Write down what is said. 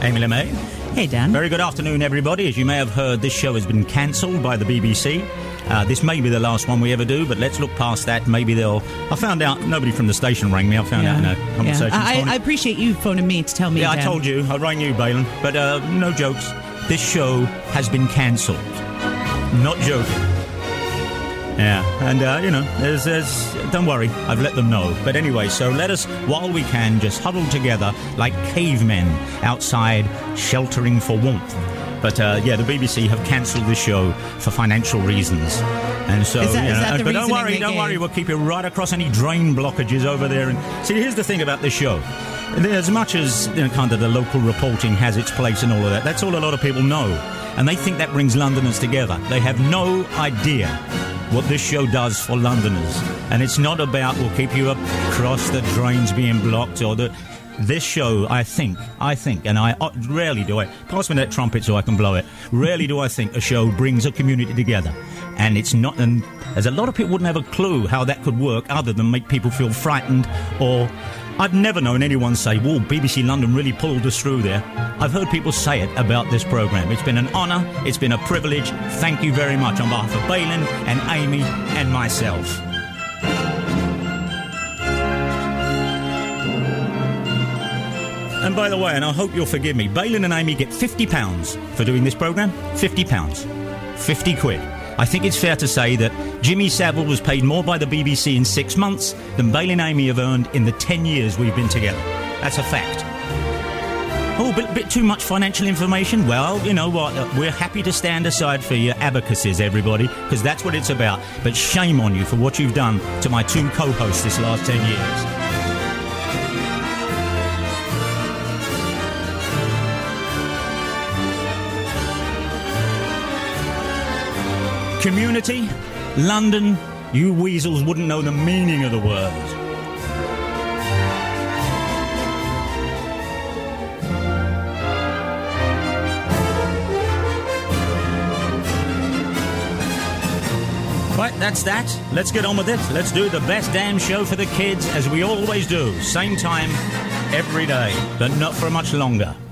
Amy LeMay. Hey, Dan. Very good afternoon, everybody. As you may have heard, this show has been cancelled by the BBC. This may be the last one we ever do, but let's look past that. Maybe they'll... I found out nobody from the station rang me. I found out in a conversation. I appreciate you phoning me to tell me. Yeah, Dan. I told you. I rang you, Balin. But no jokes. This show has been cancelled. Not joking. Yeah, and, there's... Don't worry, I've let them know. But anyway, so let us, while we can, just huddle together like cavemen outside, sheltering for warmth. But, the BBC have cancelled this show for financial reasons. And so, is that the but don't worry, we'll keep you right across any drain blockages over there. And see, here's the thing about this show. As much as kind of the local reporting has its place and all of that, that's all a lot of people know. And they think that brings Londoners together. They have no idea what this show does for Londoners. And it's not about we'll keep you across the drains being blocked or the... This show, I think, and I rarely do I... Pass me that trumpet so I can blow it. Rarely do I think a show brings a community together. And it's not... And as a lot of people wouldn't have a clue how that could work other than make people feel frightened or... I've never known anyone say, "Whoa, BBC London really pulled us through there." I've heard people say it about this programme. It's been an honour, it's been a privilege. Thank you very much on behalf of Balin and Amy and myself. And by the way, and I hope you'll forgive me, Balin and Amy get £50 for doing this programme. £50. 50 quid. I think it's fair to say that Jimmy Savile was paid more by the BBC in 6 months than Balin and Amy have earned in the 10 years we've been together. That's a fact. Oh, a bit too much financial information? Well, you know what? We're happy to stand aside for your abacuses, everybody, because that's what it's about. But shame on you for what you've done to my two co-hosts this last 10 years. Community, London, you weasels wouldn't know the meaning of the word. Right, that's that. Let's get on with it. Let's do the best damn show for the kids, as we always do. Same time, every day, but not for much longer.